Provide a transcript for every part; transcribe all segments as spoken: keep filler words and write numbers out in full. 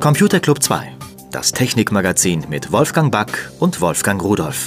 Computer Club zwei, das Technikmagazin mit Wolfgang Back und Wolfgang Rudolph.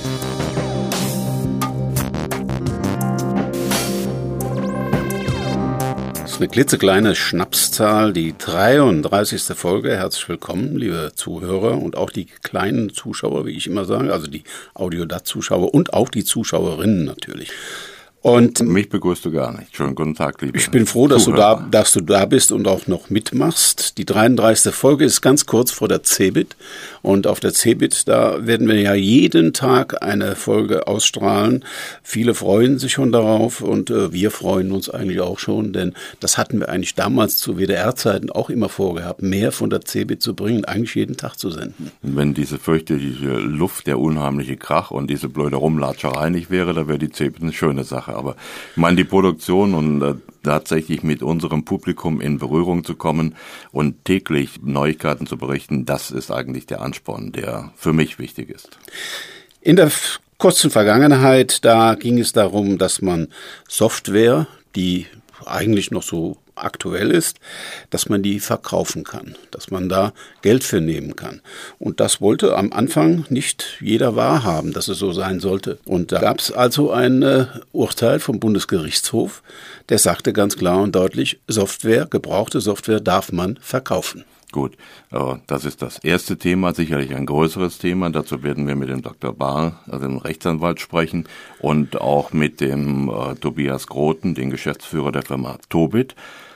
Das ist eine klitzekleine Schnapszahl, die dreiunddreißigste Folge. Herzlich willkommen, liebe Zuhörer und auch die kleinen Zuschauer, wie ich immer sage, also die Audiodat-Zuschauer und auch die Zuschauerinnen natürlich. Und mich begrüßt du gar nicht. Schönen guten Tag, liebe Ich bin froh, dass du, da, dass du da bist und auch noch mitmachst. Die dreiunddreißigste Folge ist ganz kurz vor der CeBIT. Und auf der CeBIT, da werden wir ja jeden Tag eine Folge ausstrahlen. Viele freuen sich schon darauf und äh, wir freuen uns eigentlich auch schon, denn das hatten wir eigentlich damals zu W D R-Zeiten auch immer vorgehabt, mehr von der CeBIT zu bringen, eigentlich jeden Tag zu senden. Wenn diese fürchterliche Luft, der unheimliche Krach und diese blöde Rumlatscherei nicht wäre, da wäre die CeBIT eine schöne Sache. Aber ich meine, die Produktion und äh, tatsächlich mit unserem Publikum in Berührung zu kommen und täglich Neuigkeiten zu berichten, das ist eigentlich der Ansporn, der für mich wichtig ist. In der f- kurzen Vergangenheit, da ging es darum, dass man Software, die eigentlich noch so aktuell ist, dass man die verkaufen kann, dass man da Geld für nehmen kann. Und das wollte am Anfang nicht jeder wahrhaben, dass es so sein sollte. Und da gab es also ein äh, Urteil vom Bundesgerichtshof, der sagte ganz klar und deutlich, Software, gebrauchte Software darf man verkaufen. Gut, das ist das erste Thema, sicherlich ein größeres Thema. Dazu werden wir mit dem Doktor Bahr, also dem Rechtsanwalt, sprechen und auch mit dem äh, Tobias Groten, dem Geschäftsführer der Firma Tobit.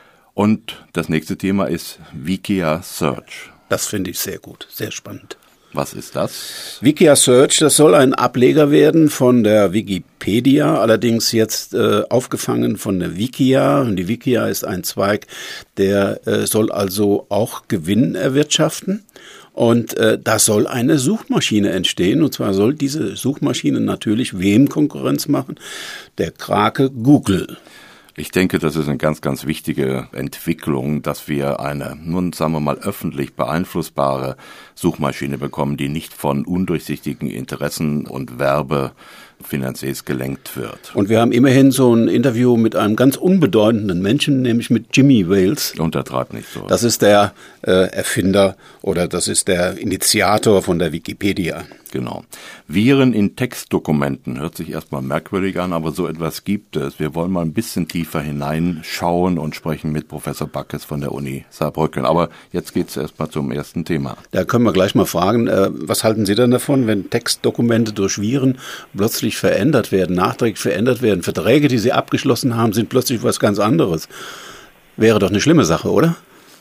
Und das nächste Thema ist Wikia Search. Das finde ich sehr gut, sehr spannend. Was ist das? Wikia Search, das soll ein Ableger werden von der Wikipedia, allerdings jetzt äh, aufgefangen von der Wikia. Und die Wikia ist ein Zweig, der äh, soll also auch Gewinn erwirtschaften. Und äh, da soll eine Suchmaschine entstehen. Und zwar soll diese Suchmaschine natürlich wem Konkurrenz machen? Der Krake Google. Ich denke, das ist eine ganz, ganz wichtige Entwicklung, dass wir eine, nun sagen wir mal, öffentlich beeinflussbare Suchmaschine bekommen, die nicht von undurchsichtigen Interessen und Werbefinanziers gelenkt wird. Und wir haben immerhin so ein Interview mit einem ganz unbedeutenden Menschen, nämlich mit Jimmy Wales. Untertreibt nicht so. Das ist der äh, Erfinder oder das ist der Initiator von der Wikipedia. Genau. Viren in Textdokumenten hört sich erstmal merkwürdig an, aber so etwas gibt es. Wir wollen mal ein bisschen tiefer hineinschauen und sprechen mit Professor Backes von der Uni Saarbrücken. Aber jetzt geht's erstmal zum ersten Thema. Da können wir gleich mal fragen, äh, was halten Sie denn davon, wenn Textdokumente durch Viren plötzlich verändert werden, nachträglich verändert werden? Verträge, die Sie abgeschlossen haben, sind plötzlich was ganz anderes. Wäre doch eine schlimme Sache, oder?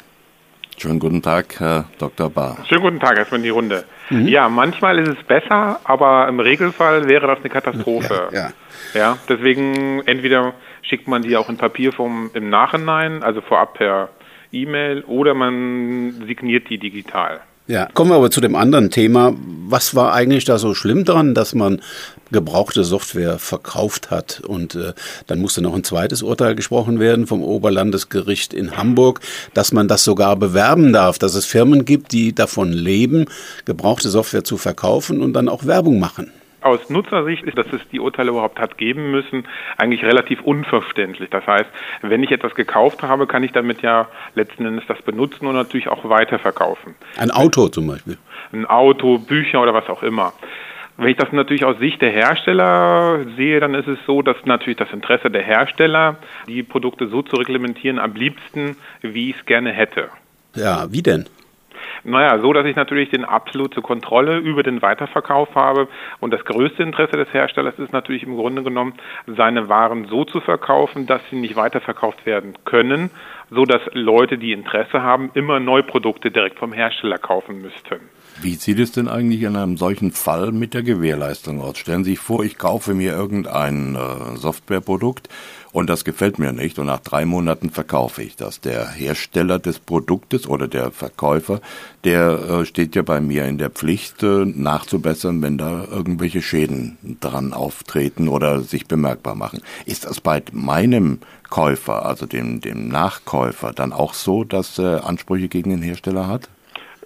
Schönen guten Tag, Herr Doktor Bahr. Schönen guten Tag erstmal in die Runde. Mhm. Ja, manchmal ist es besser, aber im Regelfall wäre das eine Katastrophe. Ja, ja. Ja, deswegen entweder schickt man die auch in Papierform im Nachhinein, also vorab per E-Mail, oder man signiert die digital. Ja, kommen wir aber zu dem anderen Thema. Was war eigentlich da so schlimm dran, dass man gebrauchte Software verkauft hat? Und äh, dann musste noch ein zweites Urteil gesprochen werden vom Oberlandesgericht in Hamburg, dass man das sogar bewerben darf, dass es Firmen gibt, die davon leben, gebrauchte Software zu verkaufen und dann auch Werbung machen. Aus Nutzersicht ist, dass es die Urteile überhaupt hat geben müssen, eigentlich relativ unverständlich. Das heißt, wenn ich etwas gekauft habe, kann ich damit ja letzten Endes das benutzen und natürlich auch weiterverkaufen. Ein Auto zum Beispiel. Ein Auto, Bücher oder was auch immer. Wenn ich das natürlich aus Sicht der Hersteller sehe, dann ist es so, dass natürlich das Interesse der Hersteller, die Produkte so zu reglementieren, am liebsten, wie ich es gerne hätte. Ja, wie denn? Naja, so, dass ich natürlich den absolute Kontrolle über den Weiterverkauf habe. Und das größte Interesse des Herstellers ist natürlich im Grunde genommen, seine Waren so zu verkaufen, dass sie nicht weiterverkauft werden können, so dass Leute, die Interesse haben, immer Neuprodukte direkt vom Hersteller kaufen müssten. Wie sieht es denn eigentlich in einem solchen Fall mit der Gewährleistung aus? Stellen Sie sich vor, ich kaufe mir irgendein äh, Softwareprodukt und das gefällt mir nicht und nach drei Monaten verkaufe ich das. Der Hersteller des Produktes oder der Verkäufer, der äh, steht ja bei mir in der Pflicht, äh, nachzubessern, wenn da irgendwelche Schäden dran auftreten oder sich bemerkbar machen. Ist das bei meinem Käufer, also dem, dem Nachkäufer, dann auch so, dass er Ansprüche gegen den Hersteller hat?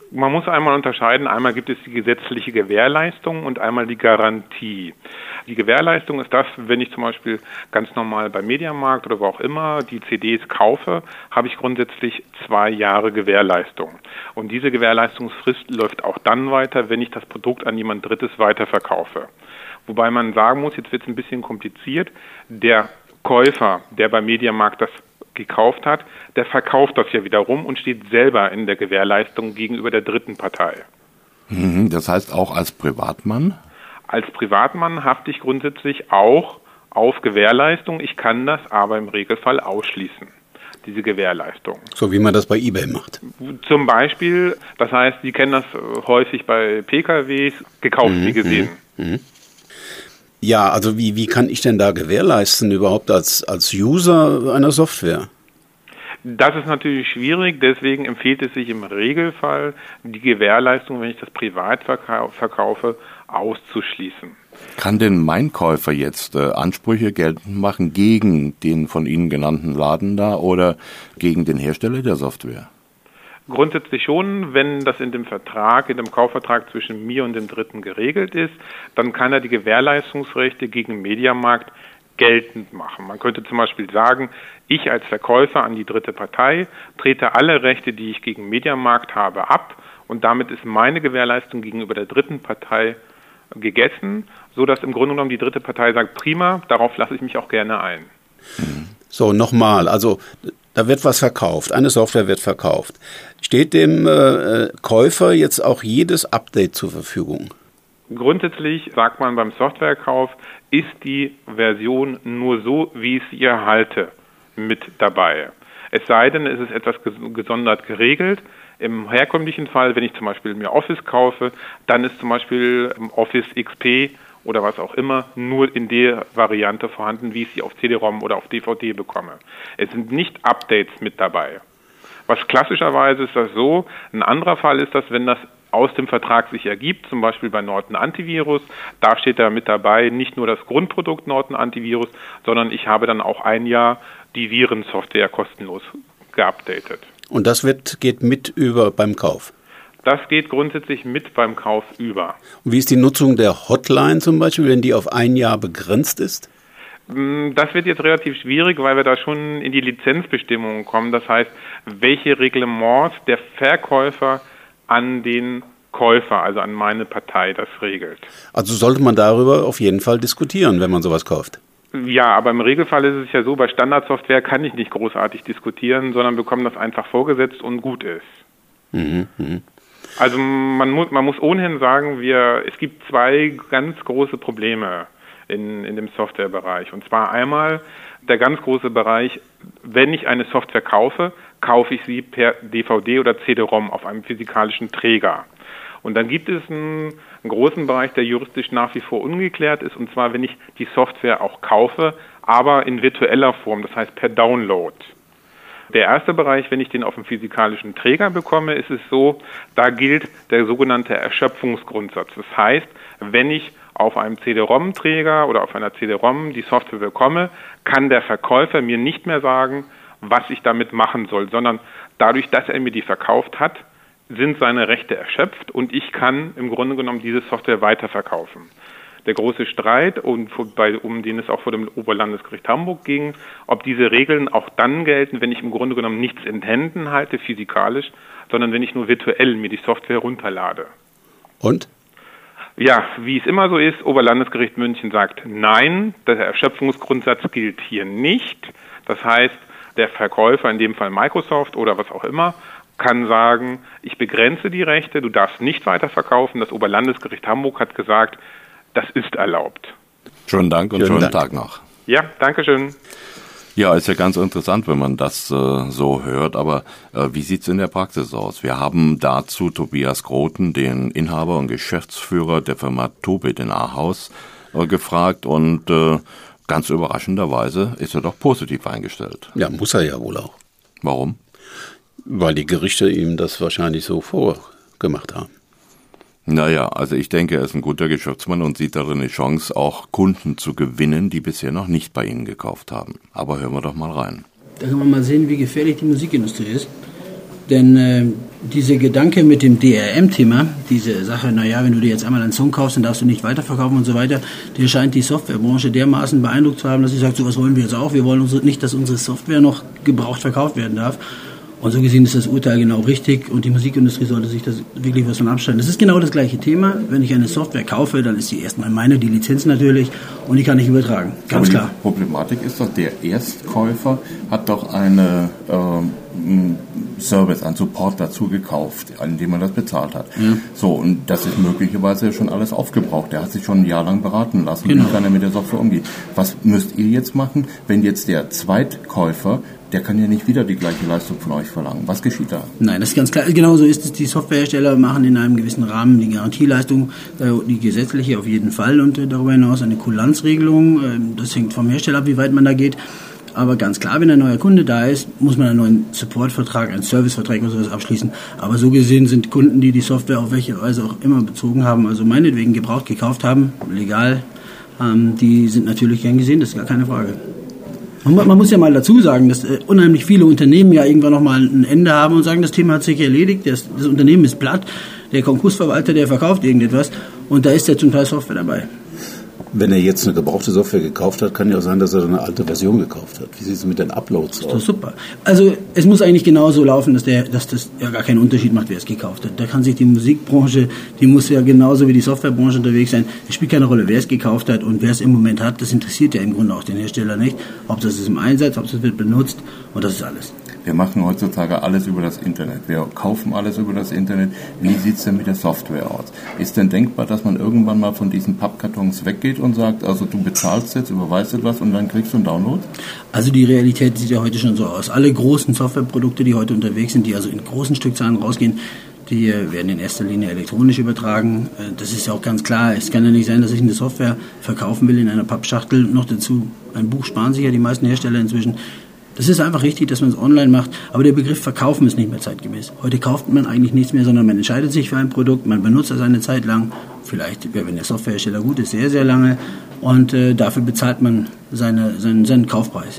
Man muss einmal unterscheiden, einmal gibt es die gesetzliche Gewährleistung und einmal die Garantie. Die Gewährleistung ist das, wenn ich zum Beispiel ganz normal beim Mediamarkt oder wo auch immer die C Ds kaufe, habe ich grundsätzlich zwei Jahre Gewährleistung. Und diese Gewährleistungsfrist läuft auch dann weiter, wenn ich das Produkt an jemand Drittes weiterverkaufe. Wobei man sagen muss, jetzt wird es ein bisschen kompliziert, der Käufer, der beim Mediamarkt das gekauft hat, der verkauft das ja wiederum und steht selber in der Gewährleistung gegenüber der dritten Partei. Das heißt auch als Privatmann? Als Privatmann hafte ich grundsätzlich auch auf Gewährleistung. Ich kann das aber im Regelfall ausschließen, diese Gewährleistung. So wie man das bei eBay macht. Zum Beispiel, das heißt, Sie kennen das häufig bei P K Ws, gekauft Mhm, wie gesehen. Mhm. Ja, also wie, wie kann ich denn da gewährleisten überhaupt als, als User einer Software? Das ist natürlich schwierig, deswegen empfiehlt es sich im Regelfall, die Gewährleistung, wenn ich das privat verkaufe, auszuschließen. Kann denn mein Käufer jetzt äh, Ansprüche geltend machen gegen den von Ihnen genannten Laden da oder gegen den Hersteller der Software? Grundsätzlich schon, wenn das in dem Vertrag, in dem Kaufvertrag zwischen mir und dem Dritten geregelt ist, dann kann er die Gewährleistungsrechte gegen den Mediamarkt geltend machen. Man könnte zum Beispiel sagen, ich als Verkäufer an die dritte Partei trete alle Rechte, die ich gegen Mediamarkt habe, ab und damit ist meine Gewährleistung gegenüber der dritten Partei gegessen, sodass im Grunde genommen die dritte Partei sagt, prima, darauf lasse ich mich auch gerne ein. So, nochmal, also da wird was verkauft, eine Software wird verkauft. Steht dem äh, Käufer jetzt auch jedes Update zur Verfügung? Grundsätzlich sagt man beim Softwarekauf, ist die Version nur so, wie ich sie erhalte, mit dabei. Es sei denn, es ist etwas gesondert geregelt. Im herkömmlichen Fall, wenn ich zum Beispiel mir Office kaufe, dann ist zum Beispiel Office X P oder was auch immer nur in der Variante vorhanden, wie ich sie auf C D-ROM oder auf D V D bekomme. Es sind nicht Updates mit dabei. Was klassischerweise ist das so, ein anderer Fall ist das, wenn das aus dem Vertrag sich ergibt, zum Beispiel bei Norton Antivirus, da steht da mit dabei nicht nur das Grundprodukt Norton Antivirus, sondern ich habe dann auch ein Jahr die Virensoftware kostenlos geupdatet. Und das wird, geht mit über beim Kauf? Das geht grundsätzlich mit beim Kauf über. Und wie ist die Nutzung der Hotline zum Beispiel, wenn die auf ein Jahr begrenzt ist? Das wird jetzt relativ schwierig, weil wir da schon in die Lizenzbestimmungen kommen. Das heißt, welche Reglements der Verkäufer an den Käufer, also an meine Partei, das regelt. Also sollte man darüber auf jeden Fall diskutieren, wenn man sowas kauft? Ja, aber im Regelfall ist es ja so, bei Standardsoftware kann ich nicht großartig diskutieren, sondern bekomme das einfach vorgesetzt und gut ist. Mhm, mh. Also man muss, man muss ohnehin sagen, wir, es gibt zwei ganz große Probleme in, in dem Softwarebereich. Und zwar einmal der ganz große Bereich, wenn ich eine Software kaufe, kaufe ich sie per D V D oder C D-ROM auf einem physikalischen Träger. Und dann gibt es einen, einen großen Bereich, der juristisch nach wie vor ungeklärt ist, und zwar, wenn ich die Software auch kaufe, aber in virtueller Form, das heißt per Download. Der erste Bereich, wenn ich den auf einem physikalischen Träger bekomme, ist es so, da gilt der sogenannte Erschöpfungsgrundsatz. Das heißt, wenn ich auf einem C D-ROM-Träger oder auf einer C D-ROM die Software bekomme, kann der Verkäufer mir nicht mehr sagen, was ich damit machen soll, sondern dadurch, dass er mir die verkauft hat, sind seine Rechte erschöpft und ich kann im Grunde genommen diese Software weiterverkaufen. Der große Streit, um, um den es auch vor dem Oberlandesgericht Hamburg ging, ob diese Regeln auch dann gelten, wenn ich im Grunde genommen nichts in Händen halte, physikalisch, sondern wenn ich nur virtuell mir die Software runterlade. Und? Ja, wie es immer so ist, Oberlandesgericht München sagt nein, der Erschöpfungsgrundsatz gilt hier nicht. Das heißt, der Verkäufer, in dem Fall Microsoft oder was auch immer, kann sagen, ich begrenze die Rechte, du darfst nicht weiterverkaufen. Das Oberlandesgericht Hamburg hat gesagt, das ist erlaubt. Schönen Dank und schönen, schönen Tag noch. Ja, danke schön. Ja, ist ja ganz interessant, wenn man das äh, so hört, aber äh, wie sieht's in der Praxis aus? Wir haben dazu Tobias Groten, den Inhaber und Geschäftsführer der Firma Tobit in Ahaus, äh, gefragt und äh, ganz überraschenderweise ist er doch positiv eingestellt. Ja, muss er ja wohl auch. Warum? Weil die Gerichte ihm das wahrscheinlich so vorgemacht haben. Naja, also ich denke, er ist ein guter Geschäftsmann und sieht darin eine Chance, auch Kunden zu gewinnen, die bisher noch nicht bei Ihnen gekauft haben. Aber hören wir doch mal rein. Da kann man mal sehen, wie gefährlich die Musikindustrie ist. Denn äh, dieser Gedanke mit dem D R M-Thema, diese Sache, naja, wenn du dir jetzt einmal einen Song kaufst, dann darfst du nicht weiterverkaufen und so weiter, der scheint die Softwarebranche dermaßen beeindruckt zu haben, dass sie sagt, so was wollen wir jetzt auch. Wir wollen unsere, nicht, dass unsere Software noch gebraucht verkauft werden darf. Und so gesehen ist das Urteil genau richtig und die Musikindustrie sollte sich das wirklich was von abstellen. Das ist genau das gleiche Thema. Wenn ich eine Software kaufe, dann ist die erstmal meine, die Lizenz natürlich, und die kann ich übertragen. Ganz Aber klar. Die Problematik ist doch, der Erstkäufer hat doch eine ähm, Service, einen Support dazu gekauft, an dem man das bezahlt hat. Ja. So, und das ist möglicherweise schon alles aufgebraucht. Der hat sich schon ein Jahr lang beraten lassen, genau. Wie kann er mit der Software umgehen. Was müsst ihr jetzt machen, wenn jetzt der Zweitkäufer, der kann ja nicht wieder die gleiche Leistung von euch verlangen. Was geschieht da? Nein, das ist ganz klar. Genauso ist es. Die Softwarehersteller machen in einem gewissen Rahmen die Garantieleistung, die gesetzliche auf jeden Fall, und darüber hinaus eine Kulanzregelung. Das hängt vom Hersteller ab, wie weit man da geht. Aber ganz klar, wenn ein neuer Kunde da ist, muss man einen neuen Supportvertrag, einen Servicevertrag oder sowas abschließen. Aber so gesehen sind Kunden, die die Software auf welche Weise auch immer bezogen haben, also meinetwegen gebraucht gekauft haben, legal, die sind natürlich gern gesehen, das ist gar keine Frage. Man muss ja mal dazu sagen, dass äh, unheimlich viele Unternehmen ja irgendwann nochmal ein Ende haben und sagen, das Thema hat sich erledigt, das, das Unternehmen ist platt, der Konkursverwalter, der verkauft irgendetwas und da ist ja zum Teil Software dabei. Wenn er jetzt eine gebrauchte Software gekauft hat, kann ja auch sein, dass er eine alte Version gekauft hat. Wie sieht es mit den Uploads aus? Das ist super. Also es muss eigentlich genauso laufen, dass, der, dass das ja gar keinen Unterschied macht, wer es gekauft hat. Da kann sich die Musikbranche, die muss ja genauso wie die Softwarebranche unterwegs sein. Es spielt keine Rolle, wer es gekauft hat und wer es im Moment hat. Das interessiert ja im Grunde auch den Hersteller nicht. Ob das ist im Einsatz, ob das wird benutzt, und das ist alles. Wir machen heutzutage alles über das Internet. Wir kaufen alles über das Internet. Wie sieht es denn mit der Software aus? Ist denn denkbar, dass man irgendwann mal von diesen Pappkartons weggeht und sagt, also du bezahlst jetzt, überweist etwas und dann kriegst du einen Download? Also die Realität sieht ja heute schon so aus. Alle großen Softwareprodukte, die heute unterwegs sind, die also in großen Stückzahlen rausgehen, die werden in erster Linie elektronisch übertragen. Das ist ja auch ganz klar. Es kann ja nicht sein, dass ich eine Software verkaufen will in einer Pappschachtel. Noch dazu, ein Buch sparen sich ja die meisten Hersteller inzwischen. Das ist einfach richtig, dass man es online macht, aber der Begriff Verkaufen ist nicht mehr zeitgemäß. Heute kauft man eigentlich nichts mehr, sondern man entscheidet sich für ein Produkt, man benutzt es eine Zeit lang, vielleicht, wenn der Softwarehersteller gut ist, sehr, sehr lange, und äh, dafür bezahlt man seine, seinen, seinen Kaufpreis.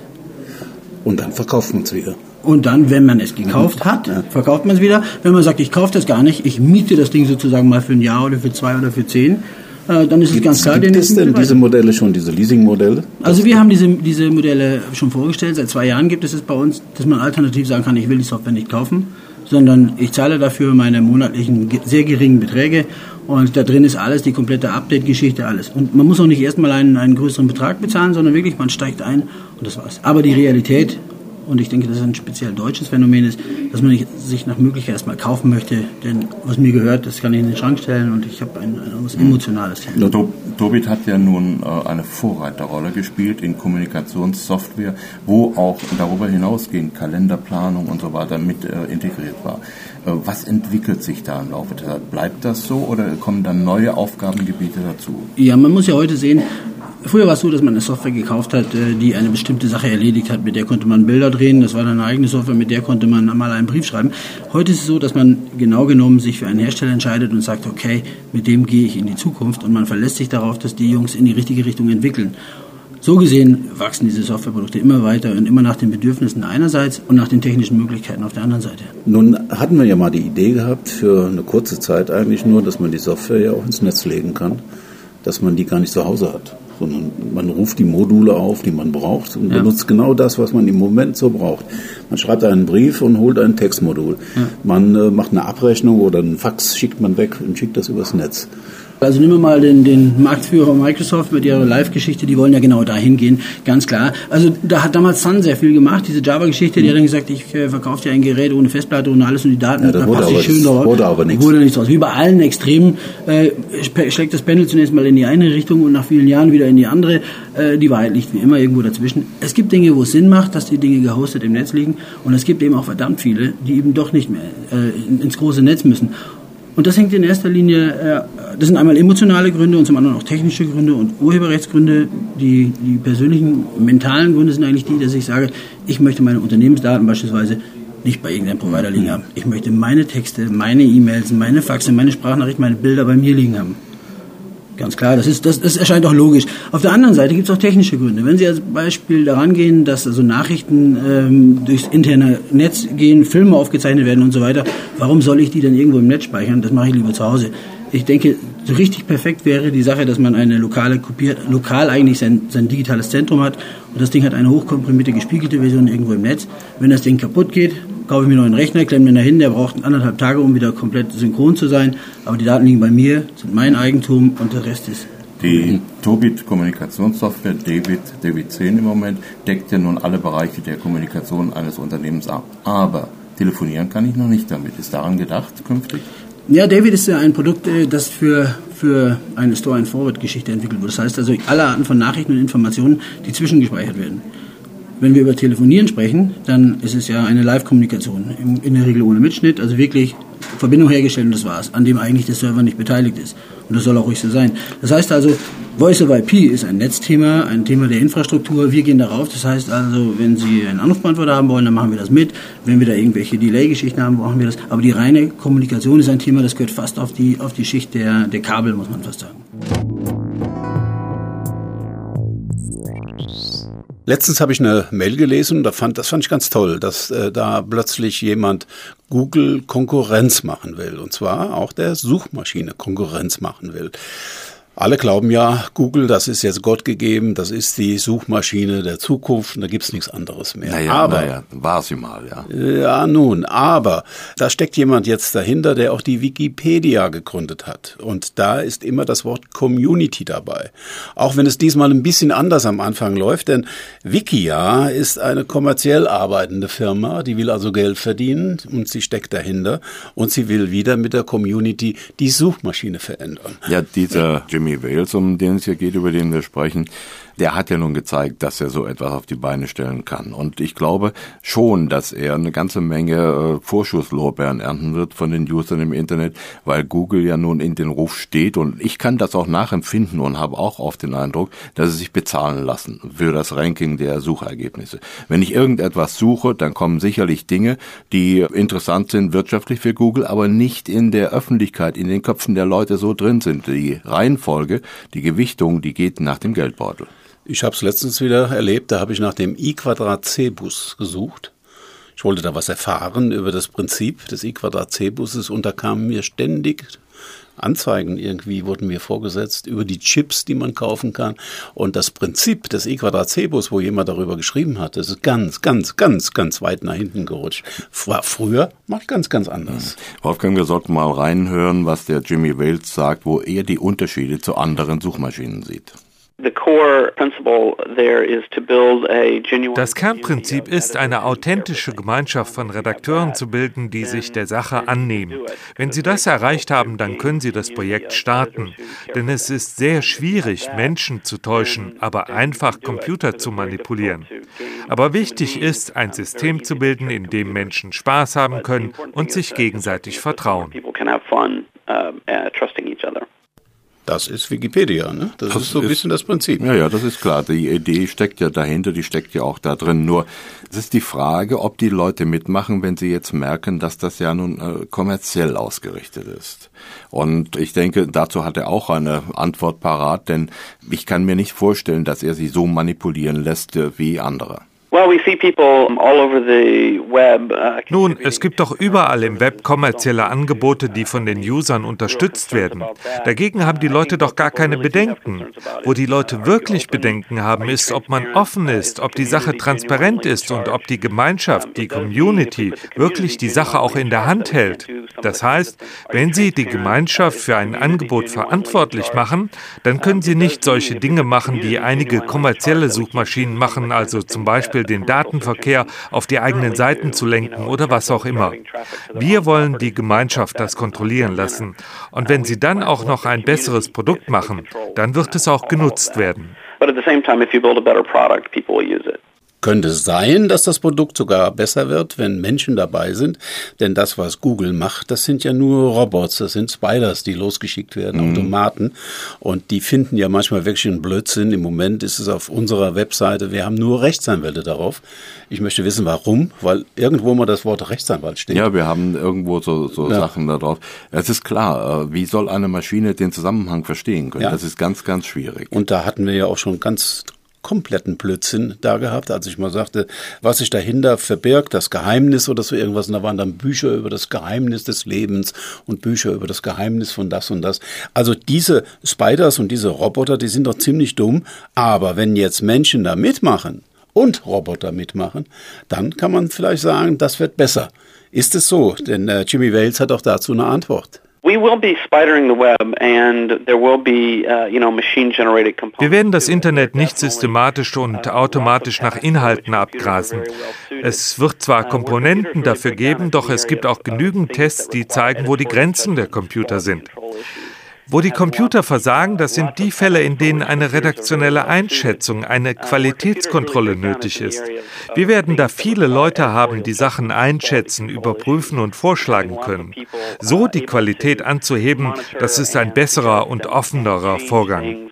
Und dann verkauft man es wieder. Und dann, wenn man es gekauft hat, verkauft man es wieder. Wenn man sagt, ich kaufe das gar nicht, ich miete das Ding sozusagen mal für ein Jahr oder für zwei oder für zehn, dann ist es ganz klar. Gibt es denn diese Modelle schon, diese Leasing-Modelle? Also wir haben diese, diese Modelle schon vorgestellt. Seit zwei Jahren gibt es es bei uns, dass man alternativ sagen kann, ich will die Software nicht kaufen, sondern ich zahle dafür meine monatlichen sehr geringen Beträge und da drin ist alles, die komplette Update-Geschichte, alles. Und man muss auch nicht erstmal einen, einen größeren Betrag bezahlen, sondern wirklich, man steigt ein und das war's. Aber die Realität, und ich denke, dass es ein speziell deutsches Phänomen ist, dass man nicht, sich nach Möglichkeit erstmal kaufen möchte, denn was mir gehört, das kann ich in den Schrank stellen und ich habe ein, ein emotionales Thema. To- Tobit hat ja nun äh, eine Vorreiterrolle gespielt in Kommunikationssoftware, wo auch darüber hinausgehend Kalenderplanung und so weiter mit äh, integriert war. Äh, was entwickelt sich da im Laufe der Zeit? Bleibt das so oder kommen dann neue Aufgabengebiete dazu? Ja, man muss ja heute sehen, früher war es so, dass man eine Software gekauft hat, die eine bestimmte Sache erledigt hat. Mit der konnte man Bilder drehen, das war dann eine eigene Software, mit der konnte man mal einen Brief schreiben. Heute ist es so, dass man genau genommen sich für einen Hersteller entscheidet und sagt, okay, mit dem gehe ich in die Zukunft, und man verlässt sich darauf, dass die Jungs in die richtige Richtung entwickeln. So gesehen wachsen diese Softwareprodukte immer weiter und immer nach den Bedürfnissen einerseits und nach den technischen Möglichkeiten auf der anderen Seite. Nun hatten wir ja mal die Idee gehabt, für eine kurze Zeit eigentlich nur, dass man die Software ja auch ins Netz legen kann, dass man die gar nicht zu Hause hat, sondern man ruft die Module auf, die man braucht, und ja. benutzt genau das, was man im Moment so braucht. Man schreibt einen Brief und holt ein Textmodul. Ja. Man äh, macht eine Abrechnung oder einen Fax, schickt man weg und schickt das übers Netz. Also nehmen wir mal den, den Marktführer Microsoft mit ihrer Live-Geschichte, die wollen ja genau dahin gehen, ganz klar. Also da hat damals Sun sehr viel gemacht, diese Java-Geschichte, die hat dann gesagt, ich äh, verkaufe dir ein Gerät ohne Festplatte, ohne alles und die Daten, ja, da passt sich schön drauf. Wurde aber nichts. Wurde nichts raus. Wie bei allen Extremen äh, schlägt das Pendel zunächst mal in die eine Richtung und nach vielen Jahren wieder in die andere. Äh, die Wahrheit liegt wie immer irgendwo dazwischen. Es gibt Dinge, wo es Sinn macht, dass die Dinge gehostet im Netz liegen, und es gibt eben auch verdammt viele, die eben doch nicht mehr äh, ins große Netz müssen. Und das hängt in erster Linie, äh, das sind einmal emotionale Gründe und zum anderen auch technische Gründe und Urheberrechtsgründe. Die, die persönlichen, mentalen Gründe sind eigentlich die, dass ich sage, ich möchte meine Unternehmensdaten beispielsweise nicht bei irgendeinem Provider liegen haben. Ich möchte meine Texte, meine E-Mails, meine Faxe, meine Sprachnachrichten, meine Bilder bei mir liegen haben. Ganz klar, das, ist, das, das erscheint auch logisch. Auf der anderen Seite gibt es auch technische Gründe. Wenn Sie als Beispiel daran gehen, dass also Nachrichten ähm, durchs interne Netz gehen, Filme aufgezeichnet werden und so weiter, warum soll ich die dann irgendwo im Netz speichern? Das mache ich lieber zu Hause. Ich denke, so richtig perfekt wäre die Sache, dass man eine lokale kopiert, lokal eigentlich sein, sein digitales Zentrum hat und das Ding hat eine hochkomprimierte, gespiegelte Version irgendwo im Netz. Wenn das Ding kaputt geht, kaufe ich mir noch einen Rechner, klemme den dahin, der braucht anderthalb Tage, um wieder komplett synchron zu sein. Aber die Daten liegen bei mir, sind mein Eigentum und der Rest ist... Die Tobit-Kommunikationssoftware David, David zehn im Moment, deckt ja nun alle Bereiche der Kommunikation eines Unternehmens ab. Aber telefonieren kann ich noch nicht damit. Ist daran gedacht künftig? Ja, David ist ja ein Produkt, das für, für eine Store-and-Forward-Geschichte entwickelt wurde. Das heißt also, alle Arten von Nachrichten und Informationen, die zwischengespeichert werden. Wenn wir über Telefonieren sprechen, dann ist es ja eine Live-Kommunikation, in, in der Regel ohne Mitschnitt, also wirklich Verbindung hergestellt und das war's, an dem eigentlich der Server nicht beteiligt ist. Und das soll auch ruhig so sein. Das heißt also, Voice over I P ist ein Netzthema, ein Thema der Infrastruktur. Wir gehen darauf. Das heißt also, wenn Sie einen Anrufbeantworter haben wollen, dann machen wir das mit. Wenn wir da irgendwelche Delay-Geschichten haben, brauchen wir das. Aber die reine Kommunikation ist ein Thema, das gehört fast auf die, auf die Schicht der, der Kabel, muss man fast sagen. Letztens habe ich eine Mail gelesen und da fand, das fand ich ganz toll, dass äh, da plötzlich jemand Google Konkurrenz machen will. Und zwar auch der Suchmaschine Konkurrenz machen will. Alle glauben ja, Google, das ist jetzt Gott gegeben, das ist die Suchmaschine der Zukunft und da gibt's nichts anderes mehr. Naja, aber, naja, war sie mal, ja. Ja, nun, aber da steckt jemand jetzt dahinter, der auch die Wikipedia gegründet hat. Und da ist immer das Wort Community dabei. Auch wenn es diesmal ein bisschen anders am Anfang läuft, denn Wikia ist eine kommerziell arbeitende Firma, die will also Geld verdienen und sie steckt dahinter und sie will wieder mit der Community die Suchmaschine verändern. Ja, dieser Jimmy Wales, um den es hier geht, über den wir sprechen, der hat ja nun gezeigt, dass er so etwas auf die Beine stellen kann. Und ich glaube schon, dass er eine ganze Menge äh, Vorschusslorbeeren ernten wird von den Usern im Internet, weil Google ja nun in den Ruf steht. Und ich kann das auch nachempfinden und habe auch oft den Eindruck, dass sie sich bezahlen lassen für das Ranking der Suchergebnisse. Wenn ich irgendetwas suche, dann kommen sicherlich Dinge, die interessant sind wirtschaftlich für Google, aber nicht in der Öffentlichkeit, in den Köpfen der Leute so drin sind. Die Reihenfolge, die Gewichtung, die geht nach dem Geldbeutel. Ich habe es letztens wieder erlebt, da habe ich nach dem I-Quadrat-C-Bus gesucht. Ich wollte da was erfahren über das Prinzip des I-Quadrat-C-Busses und da kamen mir ständig Anzeigen irgendwie, wurden mir vorgesetzt über die Chips, die man kaufen kann. Und das Prinzip des I-Quadrat-C-Bus, wo jemand darüber geschrieben hat, das ist ganz, ganz, ganz, ganz weit nach hinten gerutscht. War früher mal ganz, ganz anders. Wolfgang, wir sollten mal reinhören, was der Jimmy Wales sagt, wo er die Unterschiede zu anderen Suchmaschinen sieht. Das Kernprinzip ist, eine authentische Gemeinschaft von Redakteuren zu bilden, die sich der Sache annehmen. Wenn Sie das erreicht haben, dann können Sie das Projekt starten. Denn es ist sehr schwierig, Menschen zu täuschen, aber einfach Computer zu manipulieren. Aber wichtig ist, ein System zu bilden, in dem Menschen Spaß haben können und sich gegenseitig vertrauen. Das ist Wikipedia, ne? Das, das ist so ein bisschen das Prinzip. Ja, ja, das ist klar. Die Idee steckt ja dahinter, die steckt ja auch da drin. Nur es ist die Frage, ob die Leute mitmachen, wenn sie jetzt merken, dass das ja nun äh, kommerziell ausgerichtet ist. Und ich denke, dazu hat er auch eine Antwort parat, denn ich kann mir nicht vorstellen, dass er sich so manipulieren lässt äh, wie andere. Nun, es gibt doch überall im Web kommerzielle Angebote, die von den Usern unterstützt werden. Dagegen haben die Leute doch gar keine Bedenken. Wo die Leute wirklich Bedenken haben, ist, ob man offen ist, ob die Sache transparent ist und ob die Gemeinschaft, die Community, wirklich die Sache auch in der Hand hält. Das heißt, wenn Sie die Gemeinschaft für ein Angebot verantwortlich machen, dann können Sie nicht solche Dinge machen, die einige kommerzielle Suchmaschinen machen, also zum Beispiel den Datenverkehr auf die eigenen Seiten zu lenken oder was auch immer. Wir wollen die Gemeinschaft das kontrollieren lassen. Und wenn sie dann auch noch ein besseres Produkt machen, dann wird es auch genutzt werden. könnte sein, dass das Produkt sogar besser wird, wenn Menschen dabei sind. Denn das, was Google macht, das sind ja nur Robots, das sind Spiders, die losgeschickt werden, mhm. Automaten. Und die finden ja manchmal wirklich einen Blödsinn. Im Moment ist es auf unserer Webseite, wir haben nur Rechtsanwälte darauf. Ich möchte wissen, warum, weil irgendwo mal das Wort Rechtsanwalt steht. Ja, wir haben irgendwo so, so ja. Sachen da drauf. Es ist klar, wie soll eine Maschine den Zusammenhang verstehen können? Ja. Das ist ganz, ganz schwierig. Und da hatten wir ja auch schon ganz kompletten Blödsinn da gehabt, als ich mal sagte, was sich dahinter verbirgt, das Geheimnis oder so irgendwas. Und da waren dann Bücher über das Geheimnis des Lebens und Bücher über das Geheimnis von das und das. Also diese Spiders und diese Roboter, die sind doch ziemlich dumm. Aber wenn jetzt Menschen da mitmachen und Roboter mitmachen, dann kann man vielleicht sagen, das wird besser. Ist es so? Denn äh, Jimmy Wales hat auch dazu eine Antwort. Wir werden das Internet nicht systematisch und automatisch nach Inhalten abgrasen. Es wird zwar Komponenten dafür geben, doch es gibt auch genügend Tests, die zeigen, wo die Grenzen der Computer sind. Wo die Computer versagen, das sind die Fälle, in denen eine redaktionelle Einschätzung, eine Qualitätskontrolle nötig ist. Wir werden da viele Leute haben, die Sachen einschätzen, überprüfen und vorschlagen können. So die Qualität anzuheben, das ist ein besserer und offenerer Vorgang.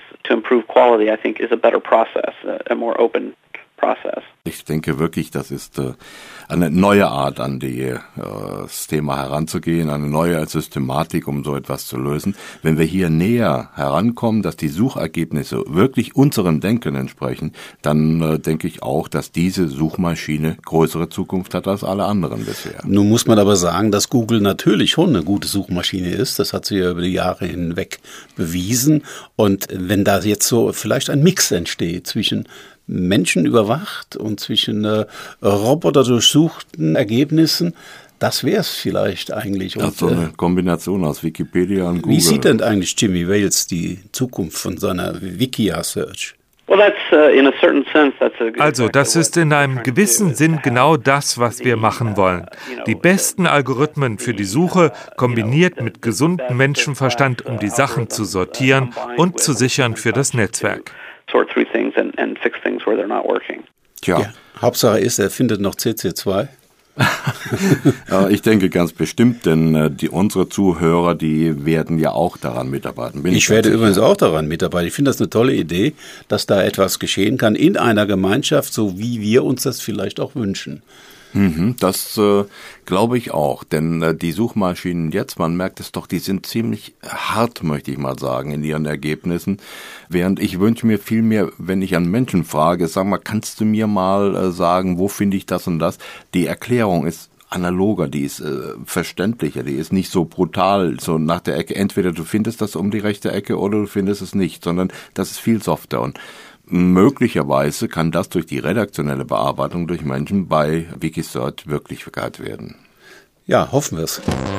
Ich denke wirklich, das ist äh, eine neue Art, an die, äh, das Thema heranzugehen, eine neue Systematik, um so etwas zu lösen. Wenn wir hier näher herankommen, dass die Suchergebnisse wirklich unserem Denken entsprechen, dann äh, denke ich auch, dass diese Suchmaschine größere Zukunft hat als alle anderen bisher. Nun muss man aber sagen, dass Google natürlich schon eine gute Suchmaschine ist. Das hat sie ja über die Jahre hinweg bewiesen. Und wenn da jetzt so vielleicht ein Mix entsteht zwischen Menschen überwacht und zwischen äh, Roboter durchsuchten Ergebnissen, das wäre es vielleicht eigentlich. Und, also eine Kombination aus Wikipedia und Google. Wie sieht denn eigentlich Jimmy Wales die Zukunft von seiner Wikia-Search? Also, das ist in einem gewissen Sinn genau das, was wir machen wollen. Die besten Algorithmen für die Suche kombiniert mit gesundem Menschenverstand, um die Sachen zu sortieren und zu sichern für das Netzwerk. Sort through things and, and fix things where they're not working. Tja. Ja, Hauptsache ist, er findet noch C C zwei. Ja, ich denke ganz bestimmt, denn äh, die, unsere Zuhörer, die werden ja auch daran mitarbeiten. Bin ich, ich werde übrigens auch daran mitarbeiten. Ich finde das eine tolle Idee, dass da etwas geschehen kann in einer Gemeinschaft, so wie wir uns das vielleicht auch wünschen. Das äh, glaube ich auch, denn äh, die Suchmaschinen jetzt, man merkt es doch, die sind ziemlich hart, möchte ich mal sagen, in ihren Ergebnissen, während ich wünsche mir viel mehr, wenn ich an Menschen frage, sag mal, kannst du mir mal äh, sagen, wo finde ich das und das? Die Erklärung ist analoger, die ist äh, verständlicher, die ist nicht so brutal, so nach der Ecke, entweder du findest das um die rechte Ecke oder du findest es nicht, sondern das ist viel softer und möglicherweise kann das durch die redaktionelle Bearbeitung durch Menschen bei Wikisearch Wirklichkeit werden. Ja, hoffen wir es.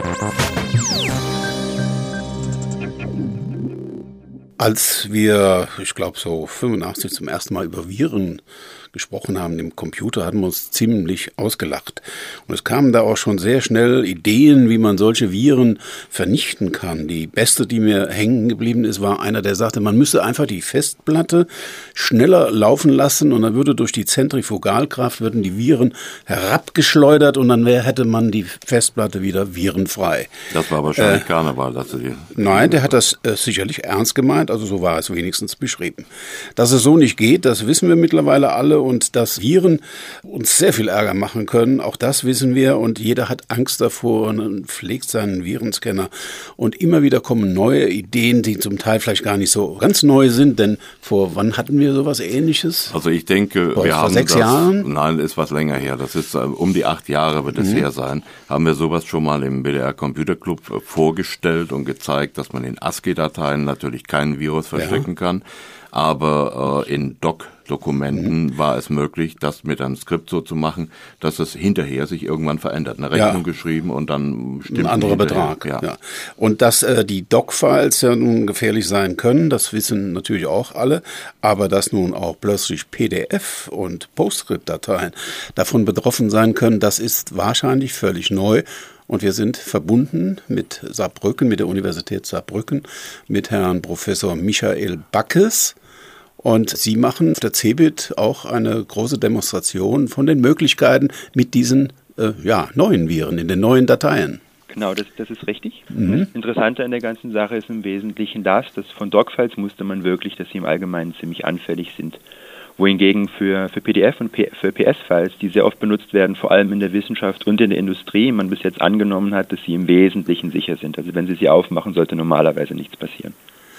Als wir, ich glaube so fünfundachtzig zum ersten Mal über Viren gesprochen haben im Computer, hatten wir uns ziemlich ausgelacht. Und es kamen da auch schon sehr schnell Ideen, wie man solche Viren vernichten kann. Die beste, die mir hängen geblieben ist, war einer, der sagte, man müsse einfach die Festplatte schneller laufen lassen und dann würde durch die Zentrifugalkraft würden die Viren herabgeschleudert und dann wär, hätte man die Festplatte wieder virenfrei. Das war wahrscheinlich äh, Karneval. Dass du die nein, der hat das äh, sicherlich ernst gemeint, also so war es wenigstens beschrieben. Dass es so nicht geht, das wissen wir mittlerweile alle. Und dass Viren uns sehr viel Ärger machen können, auch das wissen wir. Und jeder hat Angst davor und pflegt seinen Virenscanner. Und immer wieder kommen neue Ideen, die zum Teil vielleicht gar nicht so ganz neu sind. Denn vor wann hatten wir sowas Ähnliches? Also ich denke, vor, wir vor haben sechs das, Jahren? Nein, ist was länger her. Das ist um die acht Jahre wird es mhm. her sein. Haben wir sowas schon mal im B D R Computer Club vorgestellt und gezeigt, dass man in ASCII-Dateien natürlich keinen Virus verstecken ja. kann. Aber äh, in Doc-Dokumenten mhm. war es möglich, das mit einem Skript so zu machen, dass es hinterher sich irgendwann verändert. Eine Rechnung ja. geschrieben und dann stimmt ein anderer Betrag. Ja. Ja. Und dass äh, die Doc-Files ja nun gefährlich sein können, das wissen natürlich auch alle. Aber dass nun auch plötzlich P D F und PostScript-Dateien davon betroffen sein können, das ist wahrscheinlich völlig neu. Und wir sind verbunden mit Saarbrücken, mit der Universität Saarbrücken, mit Herrn Professor Michael Backes. Und Sie machen auf der CeBIT auch eine große Demonstration von den Möglichkeiten mit diesen äh, ja, neuen Viren, in den neuen Dateien. Genau, das, das ist richtig. Mhm. Das Interessante an der ganzen Sache ist im Wesentlichen das, dass von Docfiles musste man wirklich, dass sie im Allgemeinen ziemlich anfällig sind. Wohingegen für, für P D F und P, für P S-Files, die sehr oft benutzt werden, vor allem in der Wissenschaft und in der Industrie, man bis jetzt angenommen hat, dass sie im Wesentlichen sicher sind. Also wenn Sie sie aufmachen, sollte normalerweise nichts passieren.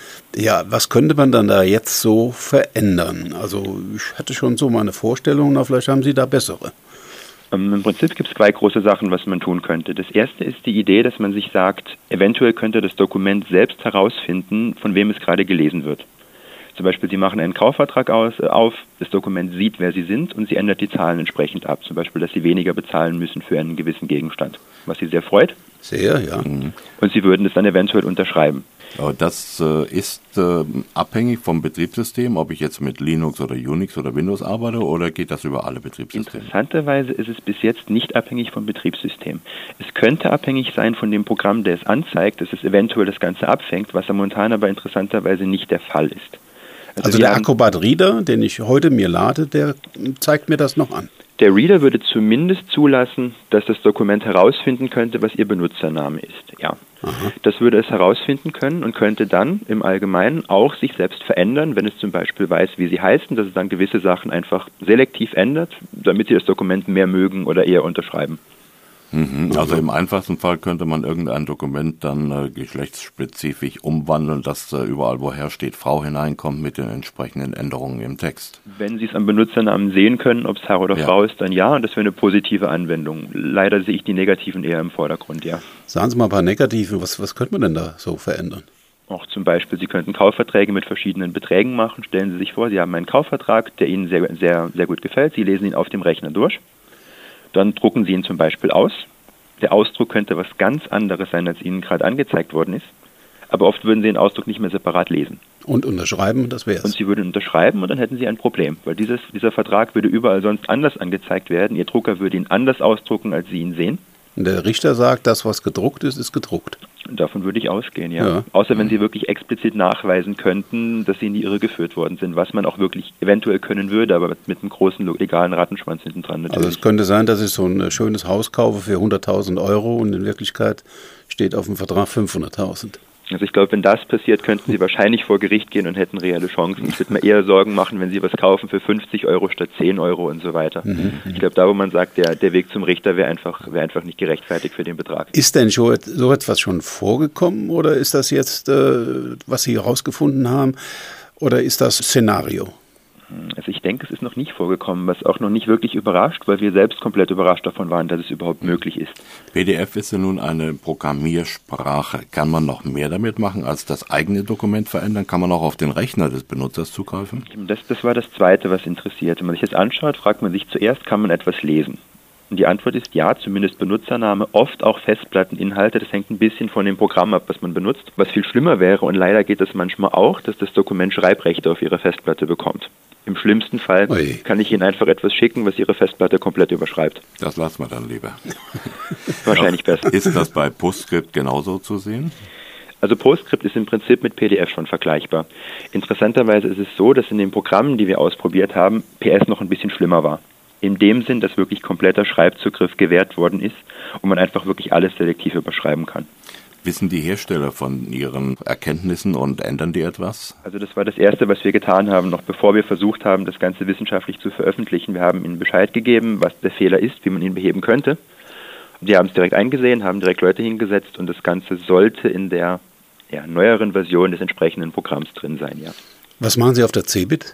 Ja, was könnte man dann da jetzt so verändern? Also ich hatte schon so meine Vorstellungen, aber vielleicht haben Sie da bessere. Ähm, Im Prinzip gibt es zwei große Sachen, was man tun könnte. Das erste ist die Idee, dass man sich sagt, eventuell könnte das Dokument selbst herausfinden, von wem es gerade gelesen wird. Zum Beispiel, Sie machen einen Kaufvertrag aus, äh, auf, das Dokument sieht, wer Sie sind und Sie ändert die Zahlen entsprechend ab. Zum Beispiel, dass Sie weniger bezahlen müssen für einen gewissen Gegenstand, was Sie sehr freut. Sehr, ja. Mhm. Und Sie würden es dann eventuell unterschreiben. Aber das äh, ist äh, abhängig vom Betriebssystem, ob ich jetzt mit Linux oder Unix oder Windows arbeite, oder geht das über alle Betriebssysteme? Interessanterweise ist es bis jetzt nicht abhängig vom Betriebssystem. Es könnte abhängig sein von dem Programm, der es anzeigt, dass es eventuell das Ganze abfängt, was momentan aber interessanterweise nicht der Fall ist. Also, also der Acrobat Reader, den ich heute mir lade, der zeigt mir das noch an. Der Reader würde zumindest zulassen, dass das Dokument herausfinden könnte, was Ihr Benutzername ist. Ja, Aha. Das würde es herausfinden können und könnte dann im Allgemeinen auch sich selbst verändern, wenn es zum Beispiel weiß, wie Sie heißen, dass es dann gewisse Sachen einfach selektiv ändert, damit Sie das Dokument mehr mögen oder eher unterschreiben. Mhm. Also im einfachsten Fall könnte man irgendein Dokument dann äh, geschlechtsspezifisch umwandeln, dass äh, überall, wo Herr steht, Frau hineinkommt mit den entsprechenden Änderungen im Text. Wenn Sie es am Benutzernamen sehen können, ob es Herr oder ja. Frau ist, dann ja, und das wäre eine positive Anwendung. Leider sehe ich die negativen eher im Vordergrund, ja. Sagen Sie mal ein paar negative, was, was könnte man denn da so verändern? Auch zum Beispiel, Sie könnten Kaufverträge mit verschiedenen Beträgen machen. Stellen Sie sich vor, Sie haben einen Kaufvertrag, der Ihnen sehr, sehr, sehr gut gefällt. Sie lesen ihn auf dem Rechner durch. Dann drucken Sie ihn zum Beispiel aus. Der Ausdruck könnte was ganz anderes sein, als Ihnen gerade angezeigt worden ist. Aber oft würden Sie den Ausdruck nicht mehr separat lesen. Und unterschreiben, das wäre es. Und Sie würden unterschreiben und dann hätten Sie ein Problem. Weil dieses, dieser Vertrag würde überall sonst anders angezeigt werden. Ihr Drucker würde ihn anders ausdrucken, als Sie ihn sehen. Und der Richter sagt, das, was gedruckt ist, ist gedruckt. Davon würde ich ausgehen, ja. ja. Außer wenn Sie wirklich explizit nachweisen könnten, dass Sie in die Irre geführt worden sind, was man auch wirklich eventuell können würde, aber mit einem großen legalen Rattenschwanz hinten dran natürlich. Also es könnte sein, dass ich so ein schönes Haus kaufe für hunderttausend Euro und in Wirklichkeit steht auf dem Vertrag fünfhunderttausend. Also ich glaube, wenn das passiert, könnten Sie wahrscheinlich vor Gericht gehen und hätten reelle Chancen. Ich würde mir eher Sorgen machen, wenn Sie was kaufen für fünfzig Euro statt zehn Euro und so weiter. Mhm. Ich glaube, da wo man sagt, der, der Weg zum Richter wäre einfach, wäre einfach nicht gerechtfertigt für den Betrag. Ist denn schon so etwas schon vorgekommen oder ist das jetzt, äh, was Sie herausgefunden haben, oder ist das Szenario? Also ich denke, es ist noch nicht vorgekommen, was auch noch nicht wirklich überrascht, weil wir selbst komplett überrascht davon waren, dass es überhaupt möglich ist. P D F ist ja nun eine Programmiersprache. Kann man noch mehr damit machen, als das eigene Dokument verändern? Kann man auch auf den Rechner des Benutzers zugreifen? Das, das war das Zweite, was interessiert. Wenn man sich das anschaut, fragt man sich zuerst, kann man etwas lesen? Und die Antwort ist ja, zumindest Benutzername, oft auch Festplatteninhalte. Das hängt ein bisschen von dem Programm ab, was man benutzt. Was viel schlimmer wäre, und leider geht es manchmal auch, dass das Dokument Schreibrechte auf Ihre Festplatte bekommt. Im schlimmsten Fall Ui. kann ich Ihnen einfach etwas schicken, was Ihre Festplatte komplett überschreibt. Das lassen wir dann lieber. Wahrscheinlich ja. besser. Ist das bei PostScript genauso zu sehen? Also PostScript ist im Prinzip mit P D F schon vergleichbar. Interessanterweise ist es so, dass in den Programmen, die wir ausprobiert haben, P S noch ein bisschen schlimmer war. In dem Sinn, dass wirklich kompletter Schreibzugriff gewährt worden ist und man einfach wirklich alles selektiv überschreiben kann. Wissen die Hersteller von ihren Erkenntnissen und ändern die etwas? Also das war das Erste, was wir getan haben, noch bevor wir versucht haben, das Ganze wissenschaftlich zu veröffentlichen. Wir haben ihnen Bescheid gegeben, was der Fehler ist, wie man ihn beheben könnte. Die haben es direkt eingesehen, haben direkt Leute hingesetzt und das Ganze sollte in der ja, neueren Version des entsprechenden Programms drin sein, ja. Was machen Sie auf der CeBIT?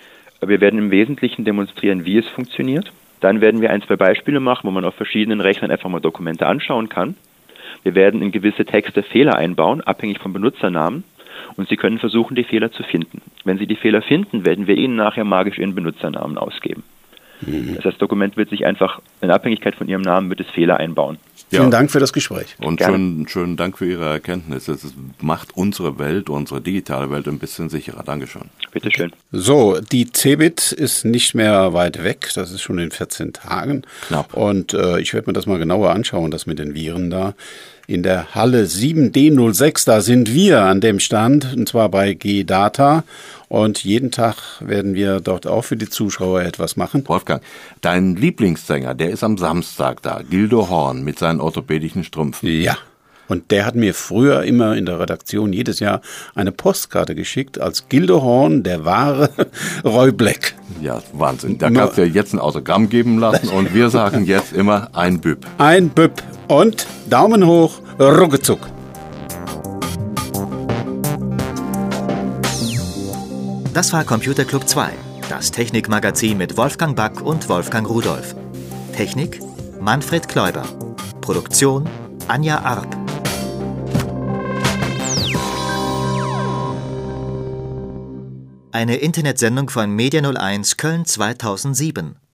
Wir werden im Wesentlichen demonstrieren, wie es funktioniert. Dann werden wir ein, zwei Beispiele machen, wo man auf verschiedenen Rechnern einfach mal Dokumente anschauen kann. Wir werden in gewisse Texte Fehler einbauen, abhängig vom Benutzernamen. Und Sie können versuchen, die Fehler zu finden. Wenn Sie die Fehler finden, werden wir Ihnen nachher magisch Ihren Benutzernamen ausgeben. Mhm. Das heißt, das Dokument wird sich einfach, in Abhängigkeit von Ihrem Namen, wird es Fehler einbauen. Ja. Vielen Dank für das Gespräch. Und schönen, schönen Dank für Ihre Erkenntnisse. Es macht unsere Welt, unsere digitale Welt ein bisschen sicherer. Dankeschön. Bitte schön. So, die CeBIT ist nicht mehr weit weg. Das ist schon in vierzehn Tagen. Knapp. Und äh, ich werde mir das mal genauer anschauen, das mit den Viren da. in der Halle sieben D null sechs. Da sind wir an dem Stand, und zwar bei G-Data. Und jeden Tag werden wir dort auch für die Zuschauer etwas machen. Wolfgang, dein Lieblingssänger, der ist am Samstag da, Gildo Horn mit seinen orthopädischen Strümpfen. Ja. Und der hat mir früher immer in der Redaktion jedes Jahr eine Postkarte geschickt als Gildo Horn, der wahre Roy Black. Ja, Wahnsinn. Da kannst du ja jetzt ein Autogramm geben lassen und wir sagen jetzt immer ein Büb. Ein Büb. Und Daumen hoch, ruckezuck. Das war Computer Club zwei, das Technikmagazin mit Wolfgang Back und Wolfgang Rudolph. Technik Manfred Kläuber. Produktion Anja Arp. Eine Internetsendung von Media null eins Köln zweitausendsieben.